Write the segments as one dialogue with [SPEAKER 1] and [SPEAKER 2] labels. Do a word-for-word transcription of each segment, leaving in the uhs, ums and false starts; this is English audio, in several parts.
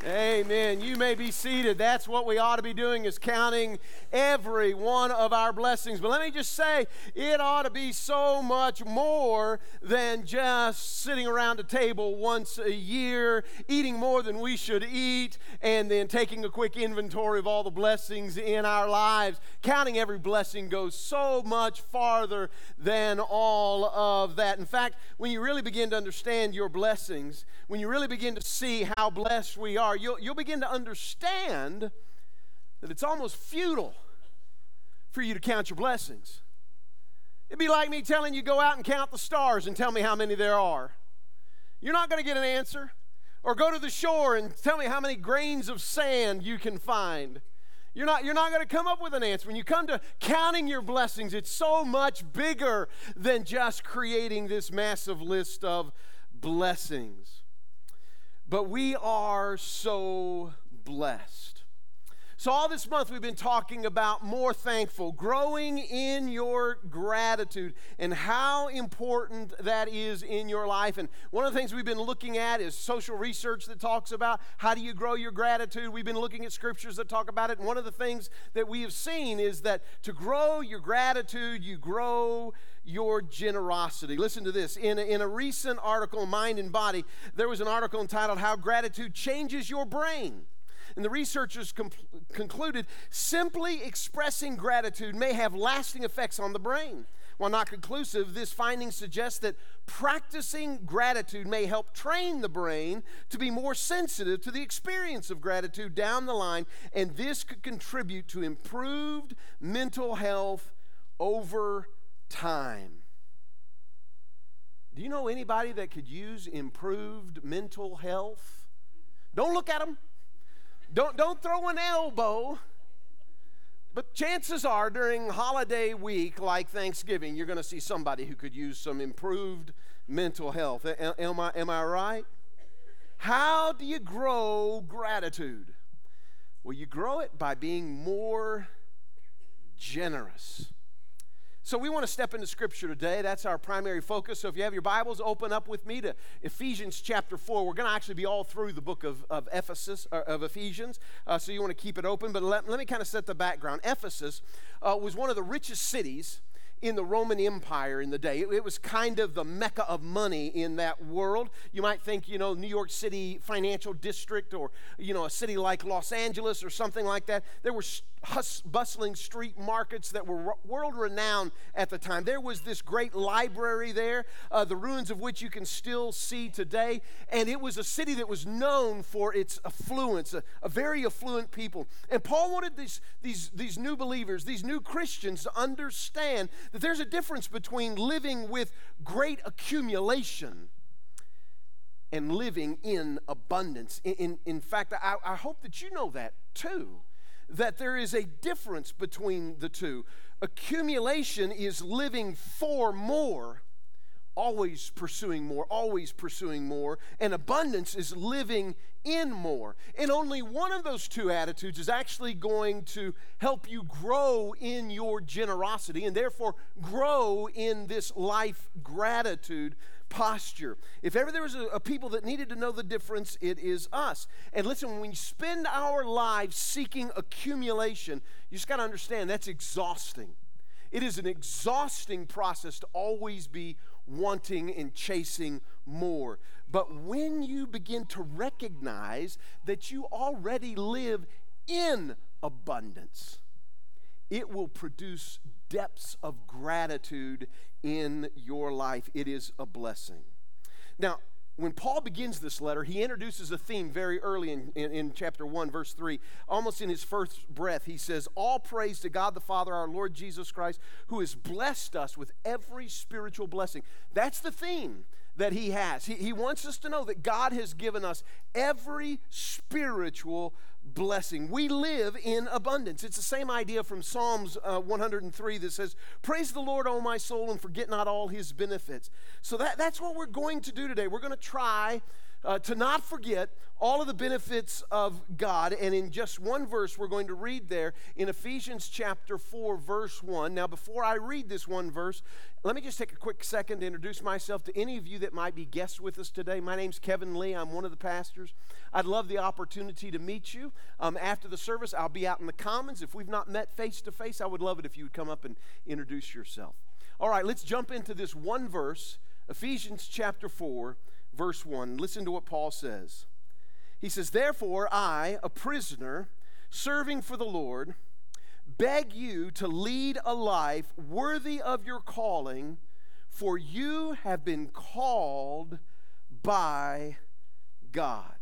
[SPEAKER 1] Amen. You may be seated. That's what we ought to be doing, is counting every one of our blessings. But let me just say, it ought to be so much more than just sitting around a table once a year, eating more than we should eat, and then taking a quick inventory of all the blessings in our lives. Counting every blessing goes so much farther than all of that. In fact, when you really begin to understand your blessings, when you really begin to see how blessed we are, You'll, you'll begin to understand that it's almost futile for you to count your blessings. It'd be like me telling you, go out and count the stars and tell me how many there are. You're not going to get an answer. Or go to the shore and tell me how many grains of sand you can find. You're not, you're not going to come up with an answer. When you come to counting your blessings, it's so much bigger than just creating this massive list of blessings. But we are so blessed. So all this month we've been talking about more thankful, growing in your gratitude, and how important that is in your life. And one of the things we've been looking at is social research that talks about how do you grow your gratitude. We've been looking at scriptures that talk about it. And one of the things that we have seen is that to grow your gratitude, you grow your generosity. Listen to this. In a, in a recent article, Mind and Body, there was an article entitled How Gratitude Changes Your Brain. And the researchers com- concluded simply expressing gratitude may have lasting effects on the brain. While not conclusive, this finding suggests that practicing gratitude may help train the brain to be more sensitive to the experience of gratitude down the line, and this could contribute to improved mental health over time. Do you know anybody that could use improved mental health? Don't look at them. Don't, don't throw an elbow. But chances are during holiday week like Thanksgiving, you're going to see somebody who could use some improved mental health. Am I, am I right? How do you grow gratitude? Well, you grow it by being more generous. So we want to step into Scripture today. That's our primary focus. So if you have your Bibles, open up with me to Ephesians chapter four. We're going to actually be all through the book of, of Ephesus, or of Ephesians, uh, so you want to keep it open. But let, let me kind of set the background. Ephesus uh, was one of the richest cities in the Roman Empire in the day. It, it was kind of the mecca of money in that world. You might think, you know, New York City financial district, or, you know, a city like Los Angeles or something like that. There were hus- bustling street markets that were world-renowned at the time. There was this great library there, uh, the ruins of which you can still see today. And it was a city that was known for its affluence, a, a very affluent people. And Paul wanted these, these, these new believers, these new Christians to understand that there's a difference between living with great accumulation and living in abundance. In, in, in fact, I, I hope that you know that too, that there is a difference between the two. Accumulation is living for more, always pursuing more, always pursuing more, and abundance is living in more. And only one of those two attitudes is actually going to help you grow in your generosity and therefore grow in this life gratitude posture. If ever there was a, a people that needed to know the difference, it is us. And listen, when we spend our lives seeking accumulation, you just got to understand that's exhausting. It is an exhausting process to always be wanting and chasing more. But when you begin to recognize that you already live in abundance, it will produce depths of gratitude in your life. It is a blessing. Now, when Paul begins this letter, he introduces a theme very early in, in, in chapter one, verse three. Almost in his first breath, he says, "All praise to God the Father, our Lord Jesus Christ, who has blessed us with every spiritual blessing." That's the theme that he has. He, he wants us to know that God has given us every spiritual blessing. We live in abundance. It's the same idea from Psalms uh, one hundred three that says, "Praise the Lord, O my soul, and forget not all his benefits." So that, that's what we're going to do today. We're going to try uh, to not forget all of the benefits of God. And in just one verse, we're going to read there in Ephesians chapter four, verse one. Now, before I read this one verse, let me just take a quick second to introduce myself to any of you that might be guests with us today. My name's Kevin Lee. I'm one of the pastors. I'd love the opportunity to meet you. Um, after the service, I'll be out in the Commons. If we've not met face-to-face, I would love it if you would come up and introduce yourself. All right, let's jump into this one verse, Ephesians chapter four, verse one. Listen to what Paul says. He says, "Therefore I, a prisoner, serving for the Lord, beg you to lead a life worthy of your calling, for you have been called by God."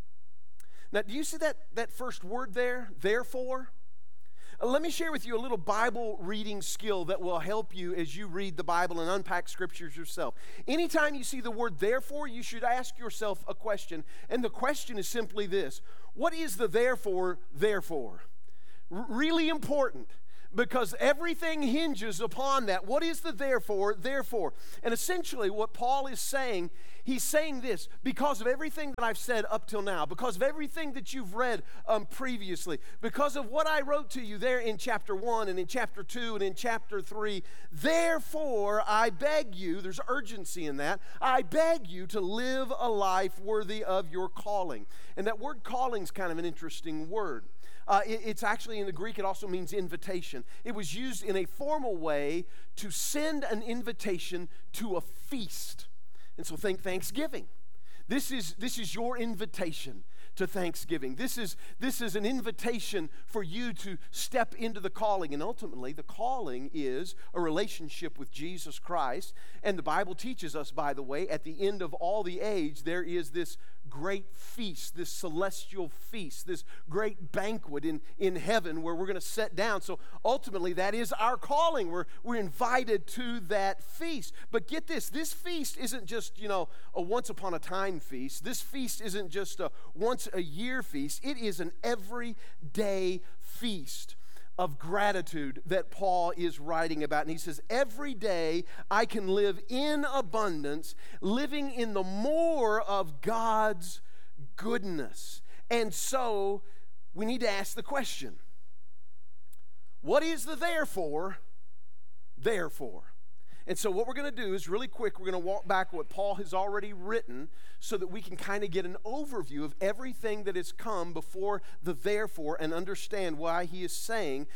[SPEAKER 1] Now, do you see that, that first word there, therefore? Uh, let me share with you a little Bible reading skill that will help you as you read the Bible and unpack scriptures yourself. Anytime you see the word therefore, you should ask yourself a question, and the question is simply this: what is the therefore, therefore? R- really important, because everything hinges upon that. What is the therefore, therefore? And essentially what Paul is saying, he's saying this: because of everything that I've said up till now, because of everything that you've read um, previously, because of what I wrote to you there in chapter one and in chapter two and in chapter three, therefore I beg you, there's urgency in that, I beg you to live a life worthy of your calling. And that word calling is kind of an interesting word. Uh, it, it's actually in the Greek, it also means invitation. It was used in a formal way to send an invitation to a feast. And so think Thanksgiving. This is, this is your invitation to Thanksgiving. This is, this is an invitation for you to step into the calling. And ultimately, the calling is a relationship with Jesus Christ. And the Bible teaches us, by the way, at the end of all the age, there is this great feast, this celestial feast, this great banquet in, in heaven where we're going to sit down. So ultimately, that is our calling. We're, we're invited to that feast. But get this, this feast isn't just, you know, a once upon a time feast. This feast isn't just a once a year feast. It is an everyday feast of gratitude that Paul is writing about. And he says, every day I can live in abundance, living in the more of God's goodness. And so we need to ask the question, what is the therefore, therefore? And so what we're going to do is really quick, we're going to walk back what Paul has already written so that we can kind of get an overview of everything that has come before the therefore and understand why he is saying,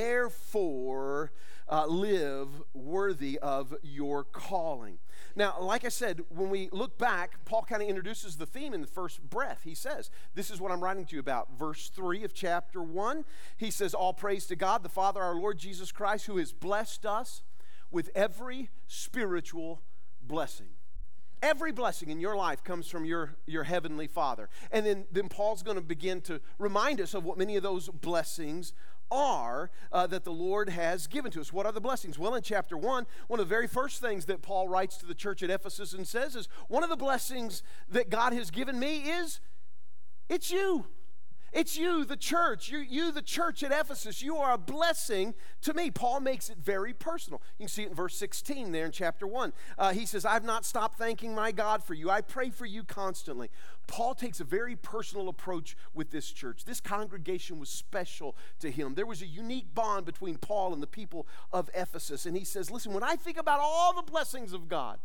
[SPEAKER 1] therefore, uh, live worthy of your calling. Now, like I said, when we look back, Paul kind of introduces the theme in the first breath. He says, this is what I'm writing to you about. Verse three of chapter one, he says, all praise to God, the Father, our Lord Jesus Christ, who has blessed us with every spiritual blessing. Every blessing in your life comes from your, your heavenly Father. And then, then Paul's going to begin to remind us of what many of those blessings are uh, that the Lord has given to us. What are the blessings? Well, in chapter one, one of the very first things that Paul writes to the church at Ephesus and says is, one of the blessings that God has given me is, it's you. It's you, the church. You, you, the church at Ephesus. You are a blessing to me. Paul makes it very personal. You can see it in verse sixteen there in chapter one. Uh, he says, I've not stopped thanking my God for you. I pray for you constantly. Paul takes a very personal approach with this church. This congregation was special to him. There was a unique bond between Paul and the people of Ephesus. And he says, listen, when I think about all the blessings of God,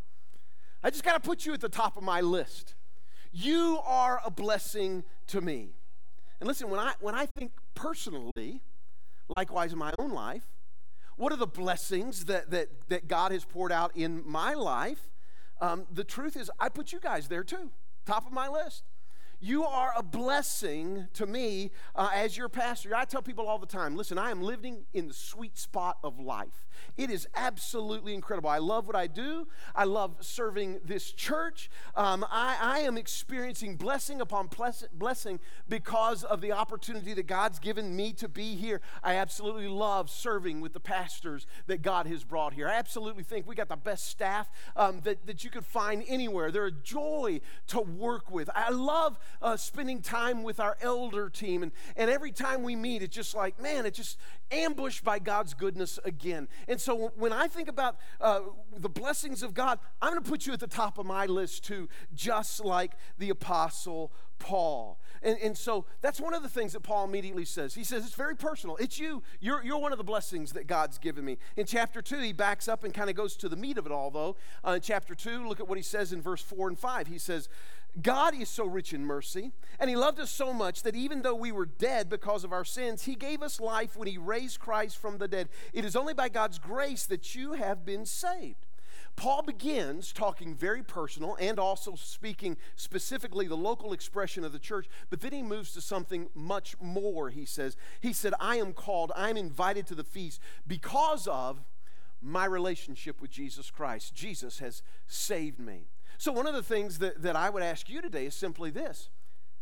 [SPEAKER 1] I just got to put you at the top of my list. You are a blessing to me. And listen, when I when I think personally, likewise in my own life, what are the blessings that that, that God has poured out in my life? Um, the truth is, I put you guys there too, top of my list. You are a blessing to me uh, as your pastor. I tell people all the time, listen, I am living in the sweet spot of life. It is absolutely incredible. I love what I do. I love serving this church. Um, I, I am experiencing blessing upon blessing because of the opportunity that God's given me to be here. I absolutely love serving with the pastors that God has brought here. I absolutely think we got the best staff um, that, that you could find anywhere. They're a joy to work with. I love uh, spending time with our elder team. And, and every time we meet, it's just like, man, it's just ambushed by God's goodness again. And so when I think about uh, the blessings of God, I'm going to put you at the top of my list too, just like the Apostle Paul. And, and so that's one of the things that Paul immediately says. He says, it's very personal. It's you. You're, you're one of the blessings that God's given me. In chapter two, he backs up and kind of goes to the meat of it all, though. Uh, in chapter two, look at what he says in verse four and five. He says, God is so rich in mercy, and he loved us so much that even though we were dead because of our sins, he gave us life when he raised Christ from the dead. It is only by God's grace that you have been saved. Paul begins talking very personal and also speaking specifically the local expression of the church, but then he moves to something much more, he says. He said, I am called, I am invited to the feast because of my relationship with Jesus Christ. Jesus has saved me. So one of the things that, that I would ask you today is simply this.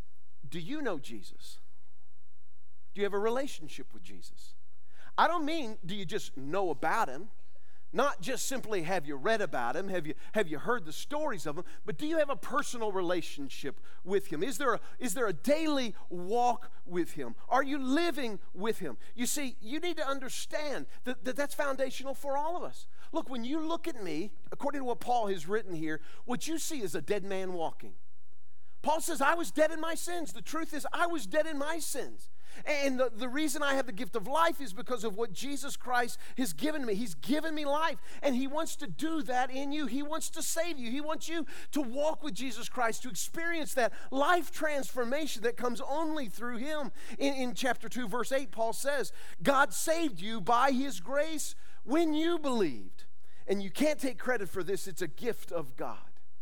[SPEAKER 1] Do you know Jesus? Do you have a relationship with Jesus? I don't mean do you just know about him? Not just simply have you read about him, have you, have you heard the stories of him, but do you have a personal relationship with him? Is there a, is there a daily walk with him? Are you living with him? You see, you need to understand that, that that's foundational for all of us. Look, when you look at me, according to what Paul has written here, what you see is a dead man walking. Paul says, I was dead in my sins. The truth is, I was dead in my sins. And the, the reason I have the gift of life is because of what Jesus Christ has given me. He's given me life, and he wants to do that in you. He wants to save you. He wants you to walk with Jesus Christ, to experience that life transformation that comes only through him. In, in chapter two, verse eight, Paul says, God saved you by his grace when you believed. And you can't take credit for this. It's a gift of God.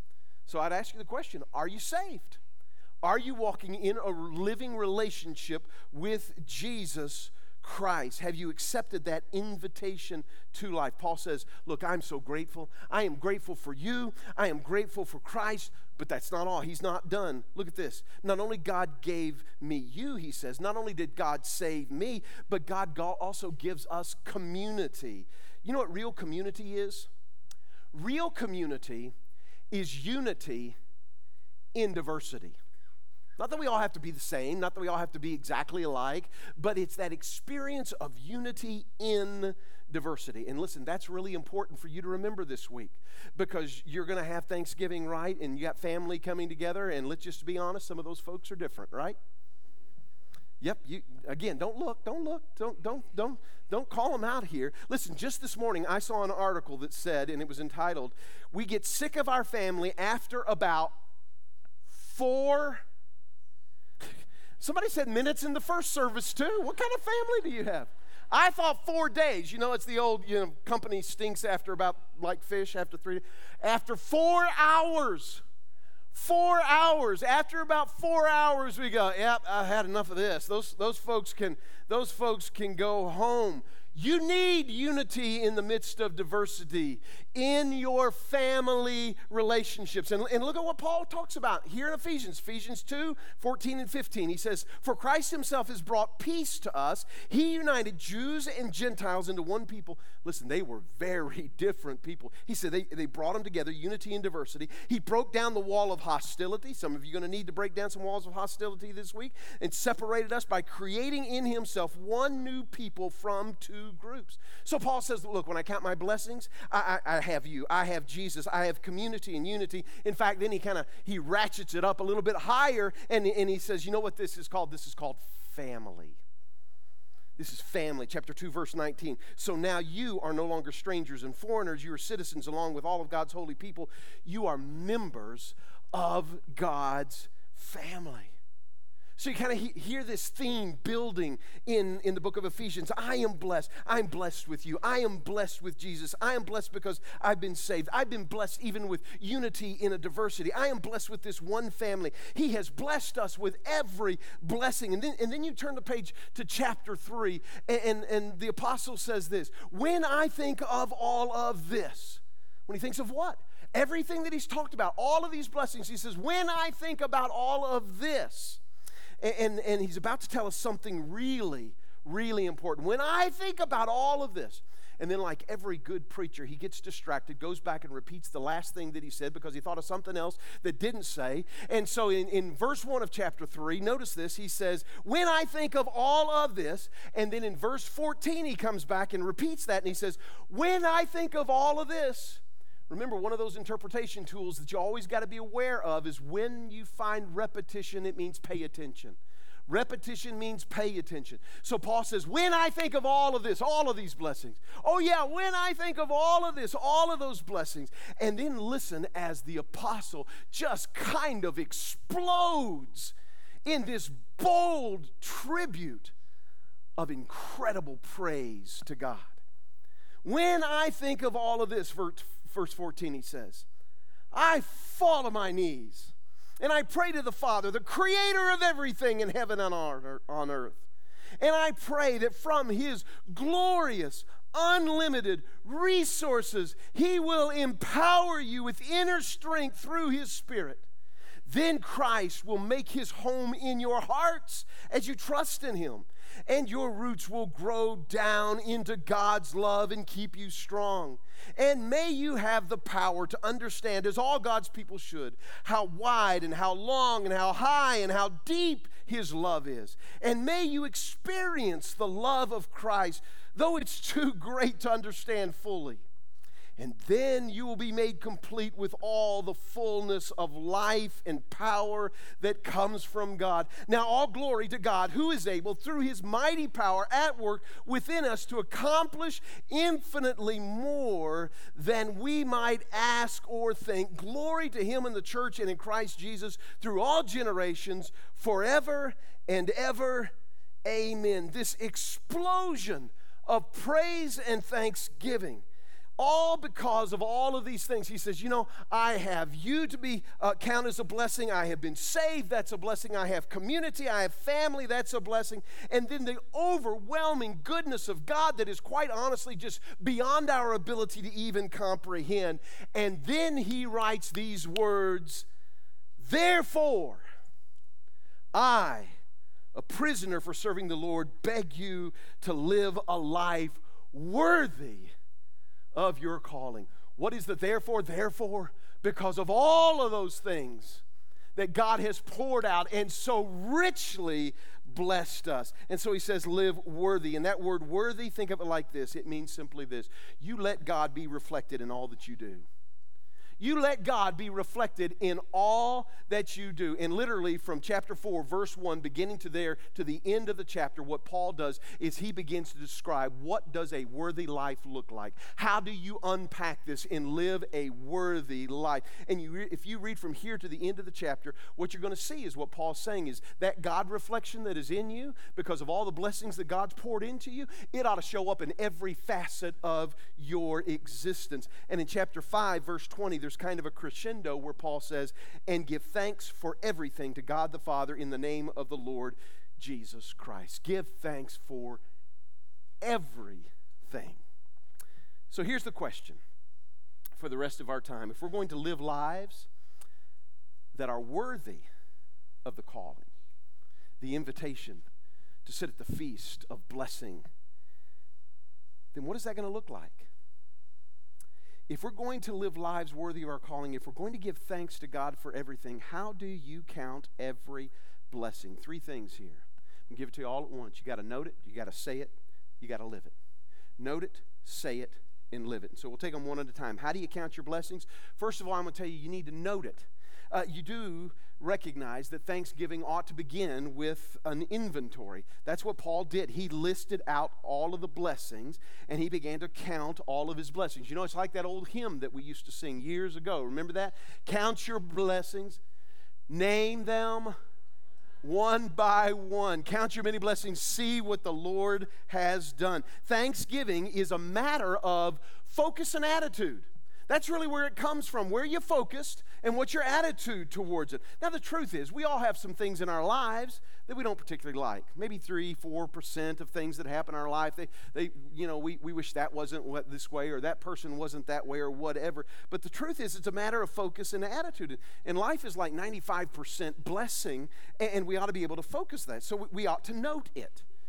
[SPEAKER 1] So I'd ask you the question, are you saved? Are you walking in a living relationship with Jesus Christ? Have you accepted that invitation to life? Paul says, look, I'm so grateful. I am grateful for you. I am grateful for Christ, but that's not all. He's not done. Look at this. Not only God gave me you, he says, not only did God save me, but God also gives us community. You know what real community is? Real community is unity in diversity. Not that we all have to be the same, not that we all have to be exactly alike, but it's that experience of unity in diversity. And listen, that's really important for you to remember this week, because you're going to have Thanksgiving, right? And you got family coming together, and let's just be honest, some of those folks are different, right? Yep, you again, don't look, don't look, don't don't don't don't call them out here. Listen, just this morning I saw an article that said, and it was entitled, "We get sick of our family after about four." Somebody said minutes in the first service too. What kind of family do you have? I thought four days. You know, it's the old, you know, company stinks after about, like fish, after three. After four hours. Four hours. After about four hours, we go, yep, I had enough of this. Those, those folks can, those folks can go home. You need unity in the midst of diversity in your family relationships. And, and look at what Paul talks about here in Ephesians, Ephesians two, fourteen and fifteen. He says, for Christ himself has brought peace to us. He united Jews and Gentiles into one people. Listen, they were very different people. He said they, they brought them together, unity and diversity. He broke down the wall of hostility. Some of you are going to need to break down some walls of hostility this week, and separated us by creating in himself one new people from two groups. So Paul says, look, when I count my blessings, I, I, I have you, I have Jesus, I have community and unity. In fact, then he kind of, he ratchets it up a little bit higher, and, and he says, you know what this is called? This is called family. This is family. Chapter two, verse nineteen. So now you are no longer strangers and foreigners. You are citizens along with all of God's holy people. You are members of God's family. So you kind of he- hear this theme building in, in the book of Ephesians. I am blessed. I'm blessed with you. I am blessed with Jesus. I am blessed because I've been saved. I've been blessed even with unity in a diversity. I am blessed with this one family. He has blessed us with every blessing. And then, and then you turn the page to chapter three, and, and, and the apostle says this, when I think of all of this, when he thinks of what? Everything that he's talked about, all of these blessings, he says, when I think about all of this, And, and he's about to tell us something really, really important. When I think about all of this, And then, like every good preacher, he gets distracted, goes back and repeats the last thing that he said because he thought of something else that didn't say. And so in, in verse one of chapter three, notice this, he says, when I think of all of this, and then in verse fourteen, he comes back and repeats that, and he says, when I think of all of this. Remember, one of those interpretation tools that you always got to be aware of is when you find repetition, it means pay attention. Repetition means pay attention. So Paul says, when I think of all of this, all of these blessings. Oh yeah, when I think of all of this, all of those blessings. And then listen as the apostle just kind of explodes in this bold tribute of incredible praise to God. When I think of all of this, verse fourteen, he says, I fall on my knees. And I pray to the Father, the creator of everything in heaven and on earth. And I pray that from his glorious, unlimited resources, he will empower you with inner strength through his Spirit. Then Christ will make his home in your hearts as you trust in him. And your roots will grow down into God's love and keep you strong. And may you have the power to understand, as all God's people should, how wide and how long and how high and how deep his love is. And may you experience the love of Christ, though it's too great to understand fully. And then you will be made complete with all the fullness of life and power that comes from God. Now all glory to God, who is able, through his mighty power at work within us, to accomplish infinitely more than we might ask or think. Glory to him in the church and in Christ Jesus through all generations, forever and ever. Amen. This explosion of praise and thanksgiving, all because of all of these things. He says, you know, I have you to be uh, count as a blessing. I have been saved. That's a blessing. I have community. I have family. That's a blessing. And then the overwhelming goodness of God that is quite honestly just beyond our ability to even comprehend. And then he writes these words, therefore, I, a prisoner for serving the Lord, beg you to live a life worthy of your calling. What is the therefore? Therefore, because of all of those things that God has poured out and so richly blessed us. And so he says, live worthy. And that word worthy, think of it like this. It means simply this. You let God be reflected in all that you do. You let God be reflected in all that you do. And literally from chapter four, verse one, beginning to there to the end of the chapter, what Paul does is he begins to describe what does a worthy life look like. How do you unpack this and live a worthy life? And you, re- if you read from here to the end of the chapter, what you're going to see is what Paul's saying is that God reflection that is in you because of all the blessings that God's poured into you, it ought to show up in every facet of your existence. And in chapter five, verse twenty, there's kind of a crescendo where Paul says, and give thanks for everything to God the Father in the name of the Lord Jesus Christ. Give thanks for everything. So here's the question for the rest of our time. If we're going to live lives that are worthy of the calling, the invitation to sit at the feast of blessing, then what is that going to look like? If we're going to live lives worthy of our calling, if we're going to give thanks to God for everything, how do you count every blessing? Three things here. I'm going to give it to you all at once. You got to note it, you got to say it, you got to live it. Note it, say it, and live it. And so we'll take them one at a time. How do you count your blessings? First of all, I'm going to tell you, you need to note it. Uh, you do recognize that Thanksgiving ought to begin with an inventory. That's what Paul did. He listed out all of the blessings, and he began to count all of his blessings. You know, it's like that old hymn that we used to sing years ago. Remember that? Count your blessings, name them one by one. Count your many blessings, see what the Lord has done. Thanksgiving is a matter of focus and attitude. That's really where it comes from, where you're focused and what's your attitude towards it. Now, the truth is, we all have some things in our lives that we don't particularly like. Maybe three, four percent of things that happen in our life, they, they, you know, we, we wish that wasn't what, this way, or that person wasn't that way, or whatever. But the truth is, it's a matter of focus and attitude. And life is like ninety-five percent blessing, and we ought to be able to focus that. So we ought to note it.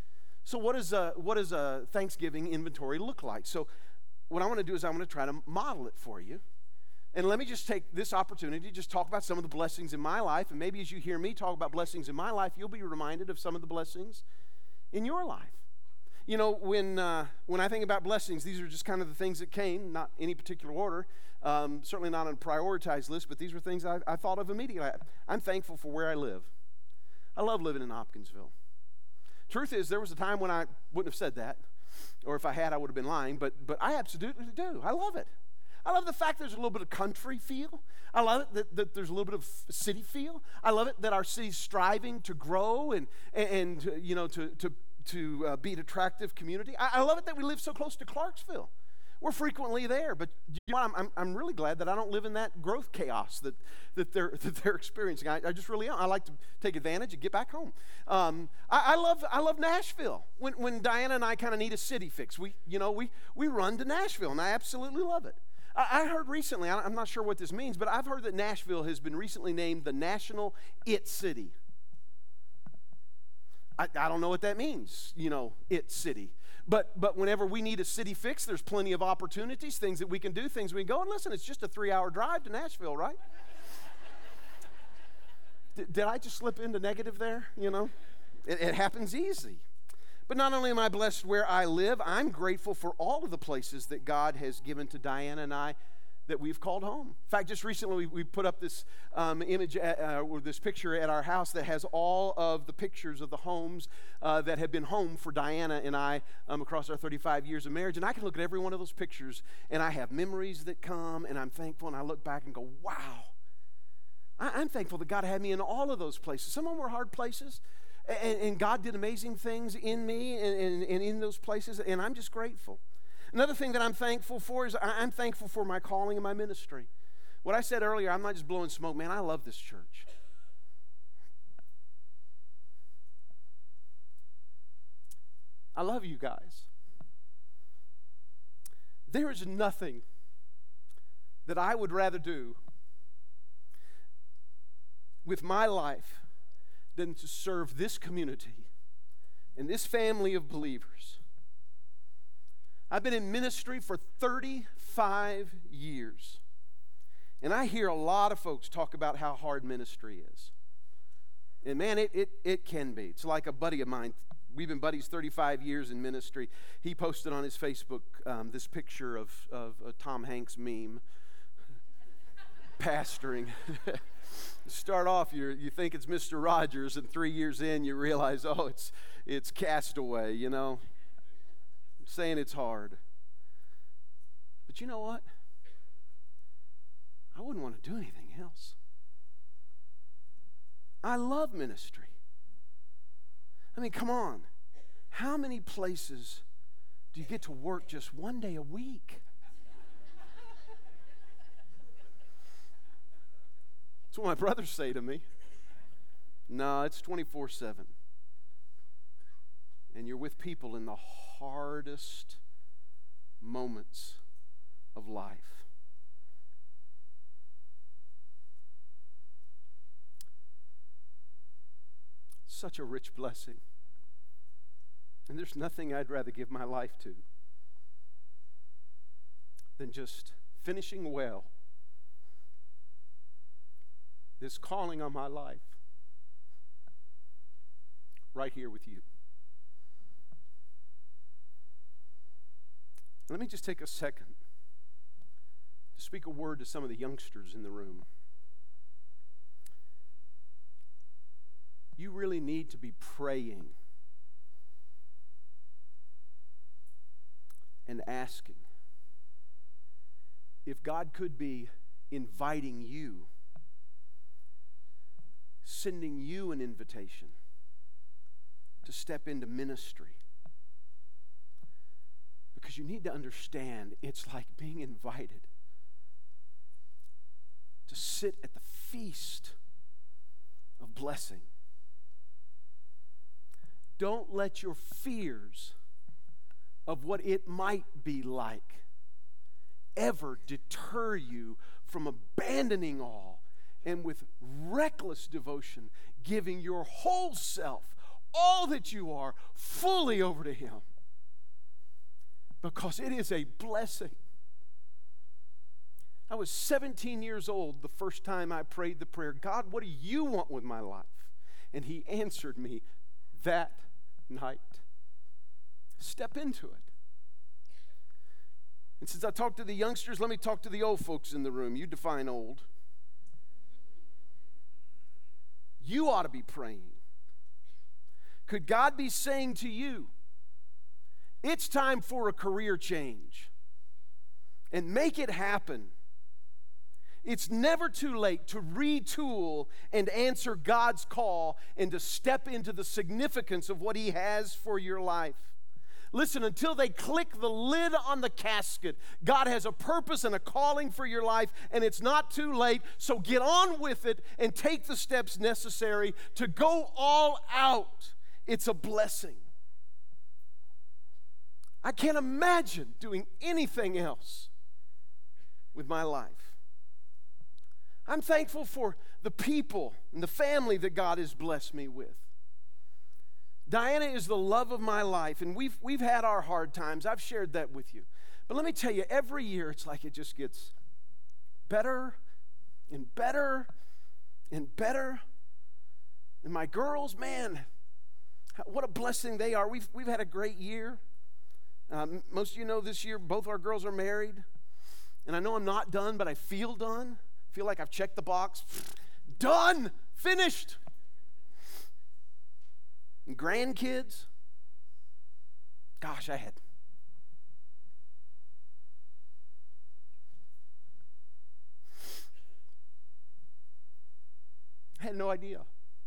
[SPEAKER 1] So what, is a, what does a Thanksgiving inventory look like? So what I want to do is I'm going to try to model it for you. And let me just take this opportunity to just talk about some of the blessings in my life. And maybe as you hear me talk about blessings in my life, you'll be reminded of some of the blessings in your life. You know, when uh, when I think about blessings, these are just kind of the things that came, not any particular order, um, certainly not on a prioritized list, but these were things I, I thought of immediately. I, I'm thankful for where I live. I love living in Hopkinsville. Truth is, there was a time when I wouldn't have said that, or if I had, I would have been lying, but but I absolutely do. I love it. I love the fact there's a little bit of country feel. I love it that, that there's a little bit of city feel. I love it that our city's striving to grow and, and, and you know, to, to, to uh, be an attractive community. I, I love it that we live so close to Clarksville. We're frequently there, but you know, I'm, I'm, I'm really glad that I don't live in that growth chaos that, that, they're, that they're experiencing. I, I just really am. I like to take advantage and get back home. Um, I, I, love, I love Nashville. When, when Diana and I kind of need a city fix, we, you know, we, we run to Nashville, and I absolutely love it. I, I heard recently, I, I'm not sure what this means, but I've heard that Nashville has been recently named the National It City. I, I don't know what that means, you know, It City. But but whenever we need a city fix, there's plenty of opportunities, things that we can do, things we can go. And listen, it's just a three-hour drive to Nashville, right? D- did I just slip into negative there, you know? It, it happens easy. But not only am I blessed where I live, I'm grateful for all of the places that God has given to Diana and I that we've called home. In fact, just recently we, we put up this um, image at, uh, or this picture at our house that has all of the pictures of the homes uh, that have been home for Diana and I um, across our thirty-five years of marriage. And I can look at every one of those pictures and I have memories that come, and I'm thankful, and I look back and go, wow. I, I'm thankful that God had me in all of those places. Some of them were hard places, and, and God did amazing things in me and, and, and in those places, and I'm just grateful. Another thing that I'm thankful for is I'm thankful for my calling and my ministry. What I said earlier, I'm not just blowing smoke. Man, I love this church. I love you guys. There is nothing that I would rather do with my life than to serve this community and this family of believers. I've been in ministry for thirty-five years, and I hear a lot of folks talk about how hard ministry is. And man, it, it, it can be. It's like a buddy of mine. We've been buddies thirty-five years in ministry. He posted on his Facebook um, this picture of, of a Tom Hanks meme, pastoring. Start off, you you think it's Mister Rogers, and three years in, you realize, oh, it's it's Castaway, you know. Saying it's hard. But you know what? I wouldn't want to do anything else. I love ministry. I mean, come on. How many places do you get to work just one day a week? That's what my brothers say to me. No, it's twenty-four seven. And you're with people in the hardest moments of life. Such a rich blessing. And there's nothing I'd rather give my life to than just finishing well this calling on my life right here with you. Let me just take a second to speak a word to some of the youngsters in the room. You really need to be praying and asking if God could be inviting you, sending you an invitation to step into ministry. Because you need to understand, it's like being invited to sit at the feast of blessing. Don't let your fears of what it might be like ever deter you from abandoning all and with reckless devotion giving your whole self, all that you are fully over to Him, because it is a blessing. I was seventeen years old the first time I prayed the prayer, God, what do you want with my life? And He answered me that night. Step into it. And since I talked to the youngsters, let me talk to the old folks in the room. You define old. You ought to be praying. Could God be saying to you, it's time for a career change, and make it happen? It's never too late to retool and answer God's call and to step into the significance of what He has for your life. Listen, until they click the lid on the casket, God has a purpose and a calling for your life, and it's not too late. So get on with it and take the steps necessary to go all out. It's a blessing. I can't imagine doing anything else with my life. I'm thankful for the people and the family that God has blessed me with. Diana is the love of my life, and we've, we've had our hard times. I've shared that with you. But let me tell you, every year it's like it just gets better and better and better. And my girls, man, what a blessing they are. We've, we've had a great year. Um, most of you know this year both our girls are married. And I know I'm not done, but I feel done. I feel like I've checked the box. Done! Finished! And grandkids, gosh, I had I had no idea.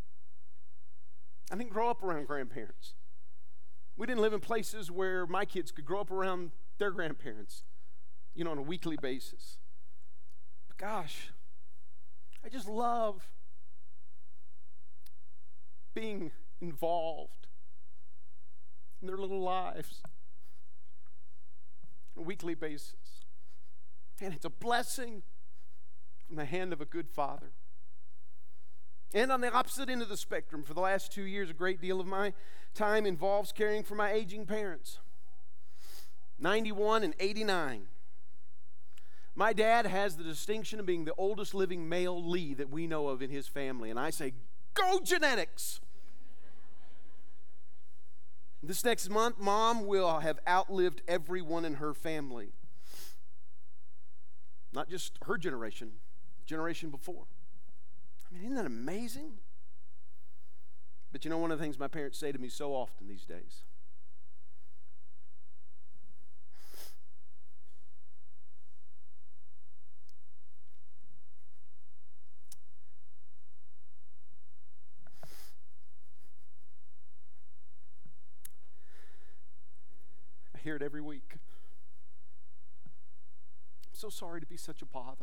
[SPEAKER 1] I didn't grow up around grandparents. We didn't live in places where my kids could grow up around their grandparents, you know, on a weekly basis. But gosh, I just love being involved in their little lives on a weekly basis. And it's a blessing from the hand of a good father. And on the opposite end of the spectrum, for the last two years, a great deal of my time involves caring for my aging parents, ninety-one and eighty-nine. My dad has the distinction of being the oldest living male Lee that we know of in his family, and I say, go genetics! This next month, Mom will have outlived everyone in her family. Not just her generation, generation before. I mean, isn't that amazing? But you know, one of the things my parents say to me so often these days, I hear it every week. I'm so sorry to be such a bother.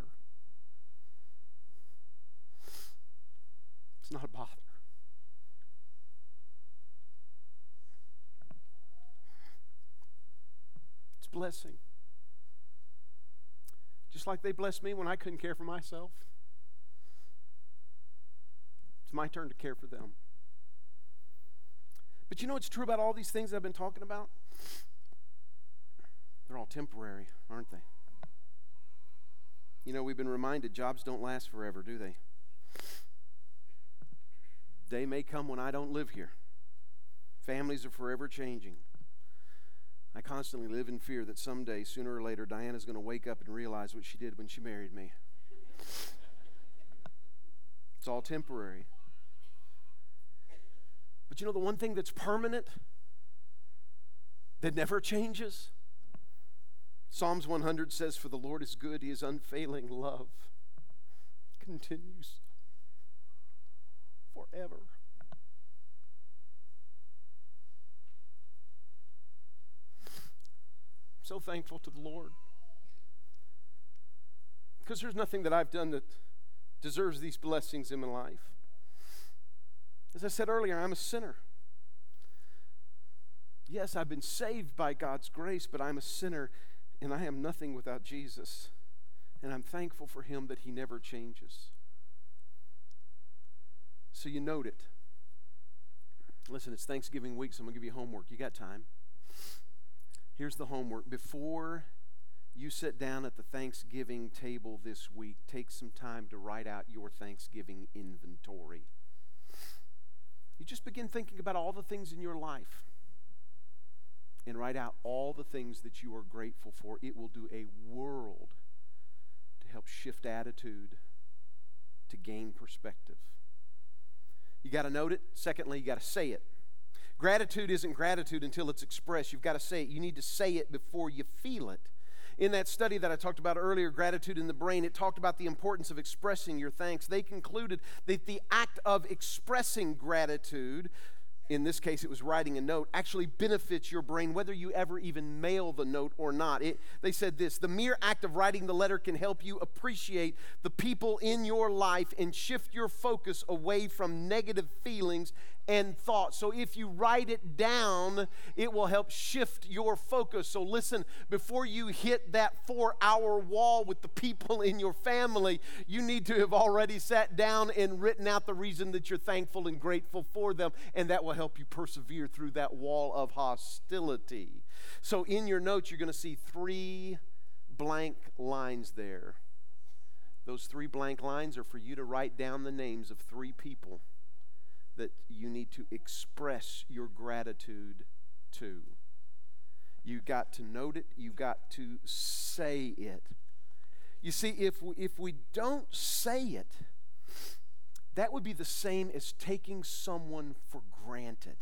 [SPEAKER 1] It's not a bother. It's blessing. Just like they blessed me when I couldn't care for myself. It's my turn to care for them. But you know what's true about all these things I've been talking about? They're all temporary, aren't they? You know, we've been reminded jobs don't last forever, do they? Day may come when I don't live here. Families are forever changing. I constantly live in fear that someday, sooner or later, Diana's going to wake up and realize what she did when she married me. It's all temporary. But you know the one thing that's permanent, that never changes? Psalms one hundred says, for the Lord is good, His unfailing love continues forever. I'm so thankful to the Lord, because there's nothing that I've done that deserves these blessings in my life. As I said earlier, I'm a sinner. Yes, I've been saved by God's grace, but I'm a sinner, and I am nothing without Jesus. And I'm thankful for Him that He never changes. So you note it. Listen, it's Thanksgiving week, so I'm going to give you homework. You got time. Here's the homework. Before you sit down at the Thanksgiving table this week, take some time to write out your Thanksgiving inventory. You just begin thinking about all the things in your life and write out all the things that you are grateful for. It will do a world to help shift attitude, to gain perspective. You got to note it. Secondly, you got to say it. Gratitude isn't gratitude until it's expressed. You've got to say it. You need to say it before you feel it. In that study that I talked about earlier, Gratitude in the Brain, it talked about the importance of expressing your thanks. They concluded that the act of expressing gratitude, in this case it was writing a note, actually benefits your brain whether you ever even mail the note or not. It, they said this: the mere act of writing the letter can help you appreciate the people in your life and shift your focus away from negative feelings and thoughts. So if you write it down, it will help shift your focus. So listen, before you hit that four-hour wall with the people in your family, you need to have already sat down and written out the reason that you're thankful and grateful for them, and that will help you persevere through that wall of hostility. So in your notes, you're going to see three blank lines there. Those three blank lines are for you to write down the names of three people that you need to express your gratitude to. You got to note it. You got to say it. You see, if we, if we don't say it, that would be the same as taking someone for granted.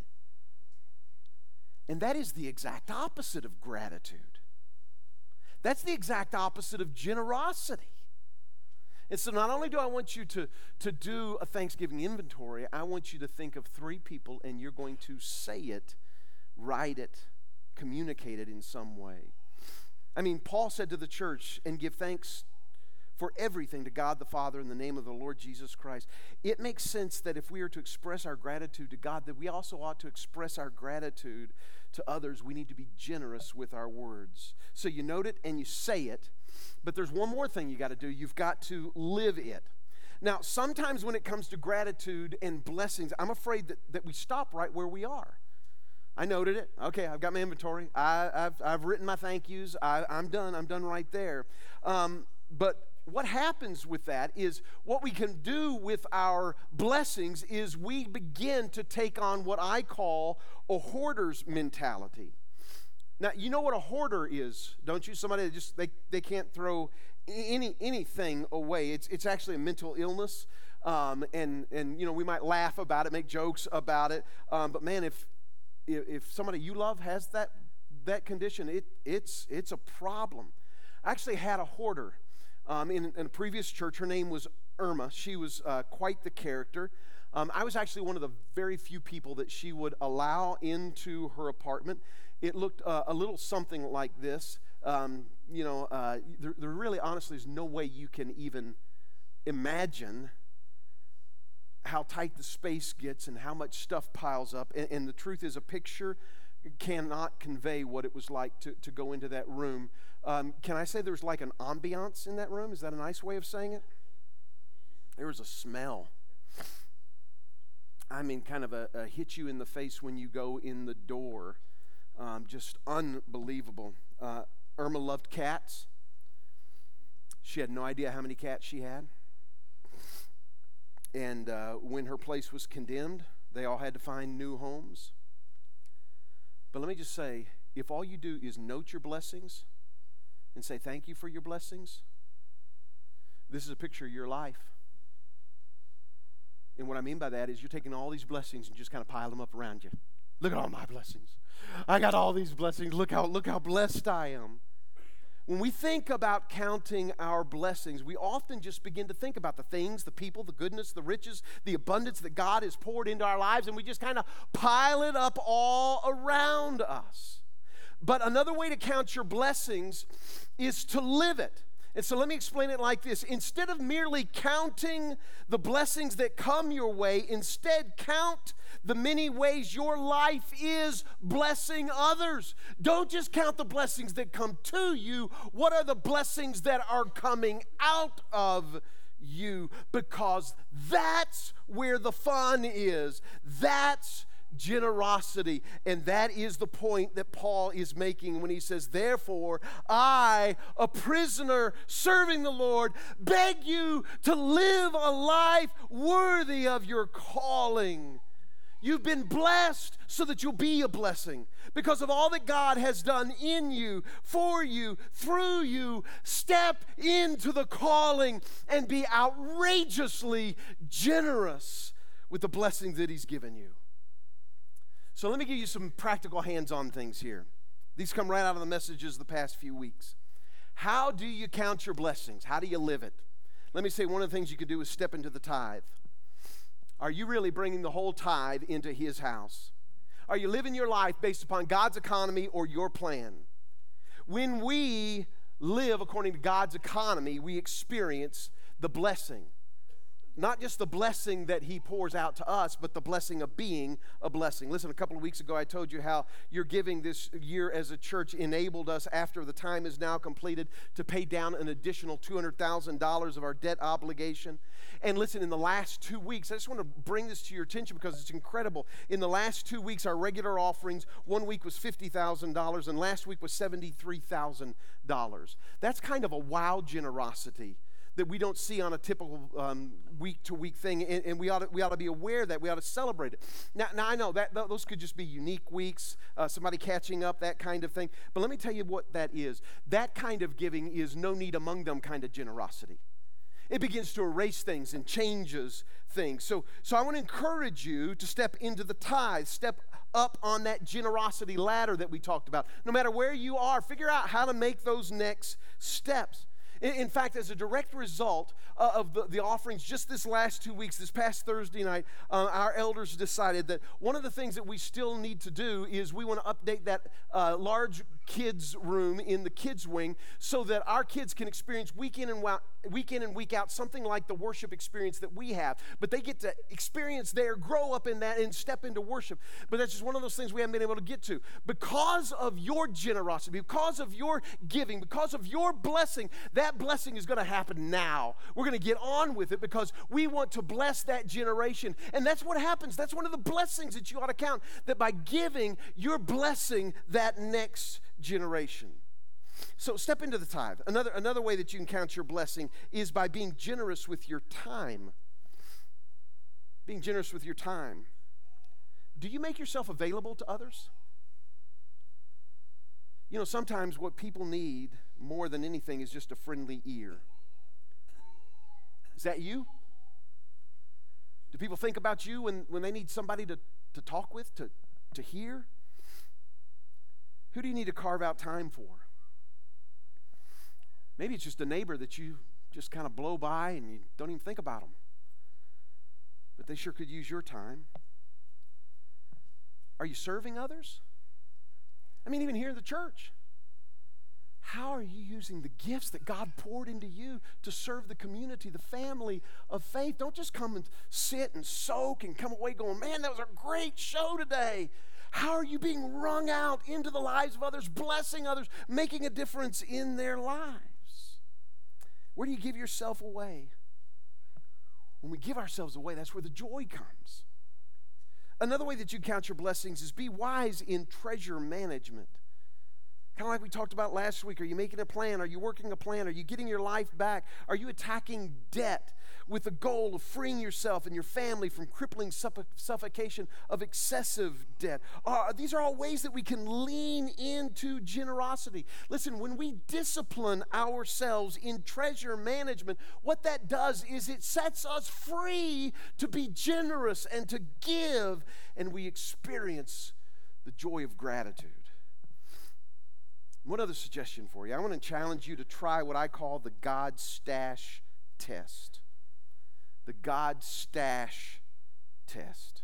[SPEAKER 1] And that is the exact opposite of gratitude. That's the exact opposite of generosity. And so not only do I want you to, to do a Thanksgiving inventory, I want you to think of three people and you're going to say it, write it, communicate it in some way. I mean, Paul said to the church, and give thanks for everything to God the Father in the name of the Lord Jesus Christ. It makes sense that if we are to express our gratitude to God, that we also ought to express our gratitude to others. We need to be generous with our words. So you note it and you say it. But there's one more thing you got to do. You've got to live it. Now, sometimes when it comes to gratitude and blessings, I'm afraid that, that we stop right where we are. I noted it. Okay, I've got my inventory. I, I've, I've written my thank yous. I, I'm done. I'm done right there. Um, but what happens with that is what we can do with our blessings is we begin to take on what I call a hoarder's mentality. Now, you know what a hoarder is, don't you? Somebody that just, they, they can't throw any anything away. It's it's actually a mental illness. Um, and, and, you know, we might laugh about it, make jokes about it. Um, but, man, if if somebody you love has that that condition, it it's it's a problem. I actually had a hoarder um, in, in a previous church. Her name was Irma. She was uh, quite the character. Um, I was actually one of the very few people that she would allow into her apartment. It looked uh, a little something like this. Um, you know, uh, there, there really, honestly, is no way you can even imagine how tight the space gets and how much stuff piles up. And, and the truth is, a picture cannot convey what it was like to, to go into that room. Um, can I say there was like an ambiance in that room? Is that a nice way of saying it? There was a smell. I mean, kind of a, a hit you in the face when you go in the door. Um, just unbelievable. Uh, Irma loved cats. She had no idea how many cats she had. And uh, when her place was condemned, they all had to find new homes. But let me just say, if all you do is note your blessings and say thank you for your blessings, this is a picture of your life. And what I mean by that is you're taking all these blessings and just kind of pile them up around you. Look at all my blessings. I got all these blessings. Look how, look how blessed I am. When we think about counting our blessings, we often just begin to think about the things, the people, the goodness, the riches, the abundance that God has poured into our lives, and we just kind of pile it up all around us. But another way to count your blessings is to live it. And so let me explain it like this. Instead of merely counting the blessings that come your way, instead count the many ways your life is blessing others. Don't just count the blessings that come to you. What are the blessings that are coming out of you? Because that's where the fun is. That's generosity. And that is the point that Paul is making when he says, therefore, I, a prisoner serving the Lord, beg you to live a life worthy of your calling. You've been blessed so that you'll be a blessing. Because of all that God has done in you, for you, through you, step into the calling and be outrageously generous with the blessings that He's given you. So let me give you some practical hands-on things here. These come right out of the messages the past few weeks. How do you count your blessings? How do you live it? Let me say one of the things you can do is step into the tithe. Are you really bringing the whole tithe into His house? Are you living your life based upon God's economy or your plan? When we live according to God's economy, we experience the blessing. Not just the blessing that He pours out to us, but the blessing of being a blessing. Listen, a couple of weeks ago I told you how your giving this year as a church enabled us, after the time is now completed, to pay down an additional two hundred thousand dollars of our debt obligation. And listen, in the last two weeks, I just want to bring this to your attention because it's incredible. In the last two weeks, our regular offerings, one week was fifty thousand dollars and last week was seventy-three thousand dollars. That's kind of a wow generosity that we don't see on a typical um, week-to-week thing, and, and we ought to, we ought to be aware that we ought to celebrate it. Now, now I know that th- those could just be unique weeks, uh, somebody catching up, that kind of thing. But let me tell you what that is. That kind of giving is no need among them kind of generosity. It begins to erase things and changes things. So, so I want to encourage you to step into the tithe, step up on that generosity ladder that we talked about. No matter where you are, figure out how to make those next steps. In fact, as a direct result uh, of the, the offerings just this last two weeks, this past Thursday night, uh, our elders decided that one of the things that we still need to do is we want to update that uh, large kids room in the kids wing so that our kids can experience week in and wa- week in and week out something like the worship experience that we have. But they get to experience there, grow up in that, and step into worship. But that's just one of those things we haven't been able to get to. Because of your generosity, because of your giving, because of your blessing, that blessing is going to happen now. We're going to get on with it because we want to bless that generation. And that's what happens. That's one of the blessings that you ought to count, that by giving, you're blessing that next generation. So step into the tithe. Another, another way that you can count your blessing is by being generous with your time. Being generous with your time. Do you make yourself available to others? You know, sometimes what people need more than anything is just a friendly ear. Is that you? Do people think about you when, when they need somebody to, to talk with, to, to hear? Who do you need to carve out time for? Maybe it's just a neighbor that you just kind of blow by and you don't even think about them. But they sure could use your time. Are you serving others? I mean, even here in the church. How are you using the gifts that God poured into you to serve the community, the family of faith? Don't just come and sit and soak and come away going, man, that was a great show today. How are you being wrung out into the lives of others, blessing others, making a difference in their lives? Where do you give yourself away? When we give ourselves away, that's where the joy comes. Another way that you count your blessings is be wise in treasure management. Kind of like we talked about last week. Are you making a plan? Are you working a plan? Are you getting your life back? Are you attacking debt with the goal of freeing yourself and your family from crippling suffo- suffocation of excessive debt? Uh, these are all ways that we can lean into generosity. Listen, when we discipline ourselves in treasure management, what that does is it sets us free to be generous and to give, and we experience the joy of gratitude. One other suggestion for you. I want to challenge you to try what I call the God Stash test. The God Stash test.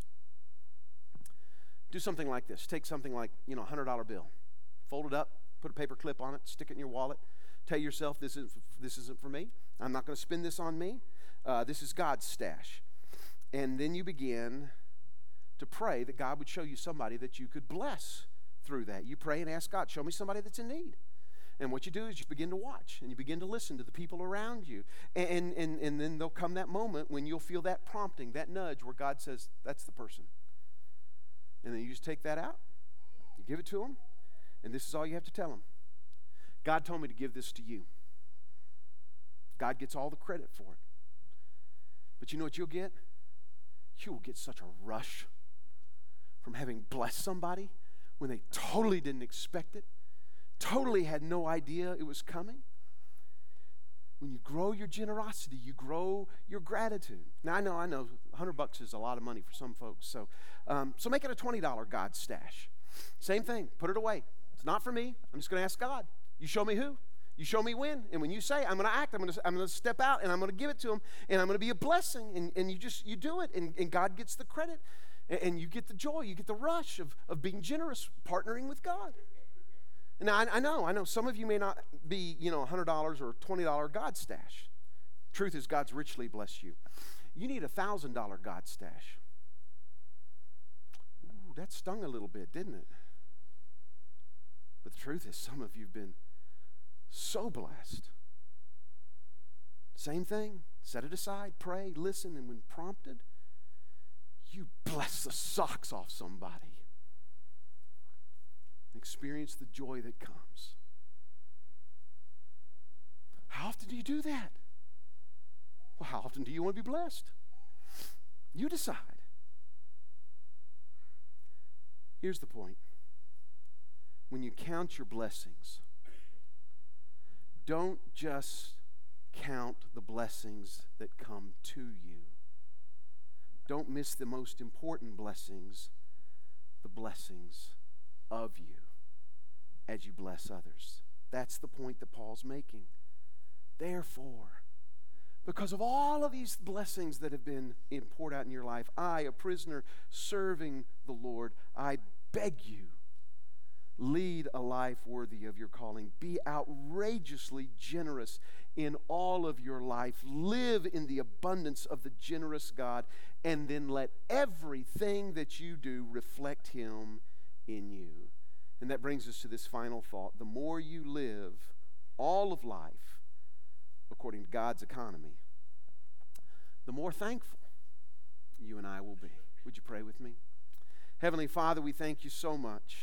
[SPEAKER 1] Do something like this. Take something like, you know, a one hundred dollar bill. Fold it up, put a paper clip on it, stick it in your wallet. Tell yourself, this, is, this isn't for me. I'm not going to spend this on me. Uh, this is God's stash. And then you begin to pray that God would show you somebody that you could bless through that. You pray and ask God, show me somebody that's in need. And what you do is you begin to watch and you begin to listen to the people around you. And, and, and then there'll come that moment when you'll feel that prompting, that nudge where God says, that's the person. And then you just take that out, you give it to them, and this is all you have to tell them. God told me to give this to you. God gets all the credit for it. But you know what you'll get? You will get such a rush from having blessed somebody when they totally didn't expect it, totally had no idea it was coming. When you grow your generosity, you grow your gratitude. Now, I know, I know, one hundred bucks is a lot of money for some folks. So, um, so make it a twenty dollar God stash. Same thing, put it away. It's not for me. I'm just going to ask God. You show me who. You show me when. And when you say, I'm going to act, I'm going to I'm going to step out, and I'm going to give it to him, and I'm going to be a blessing. And, and you just, you do it, and, and God gets the credit. And, and you get the joy, you get the rush of, of being generous, partnering with God. Now, I, I know, I know some of you may not be, you know, one hundred dollars or twenty dollar God stash. Truth is, God's richly blessed you. You need a one thousand dollar God stash. Ooh, that stung a little bit, didn't it? But the truth is, some of you have been so blessed. Same thing. Set it aside, pray, listen, and when prompted, you bless the socks off somebody. Experience the joy that comes. How often do you do that? Well, how often do you want to be blessed? You decide. Here's the point. When you count your blessings, don't just count the blessings that come to you. Don't miss the most important blessings, the blessings of you as you bless others. That's the point that Paul's making. Therefore, because of all of these blessings that have been poured out in your life, I, a prisoner serving the Lord, I beg you, lead a life worthy of your calling. Be outrageously generous in all of your life. Live in the abundance of the generous God, and then let everything that you do reflect him in you. And that brings us to this final thought. The more you live all of life according to God's economy, the more thankful you and I will be. Would you pray with me? Heavenly Father, we thank you so much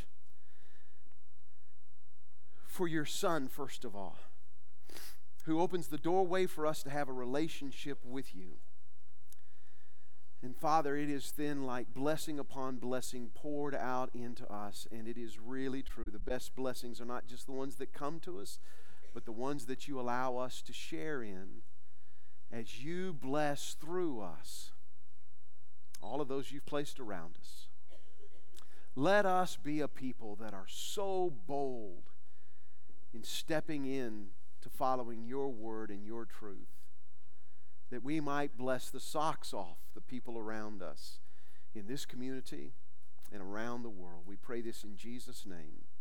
[SPEAKER 1] for your Son, first of all, who opens the doorway for us to have a relationship with you. And Father, it is then like blessing upon blessing poured out into us, and it is really true. The best blessings are not just the ones that come to us, but the ones that you allow us to share in as you bless through us all of those you've placed around us. Let us be a people that are so bold in stepping in to following your word and your truth, that we might bless the socks off the people around us in this community and around the world. We pray this in Jesus' name.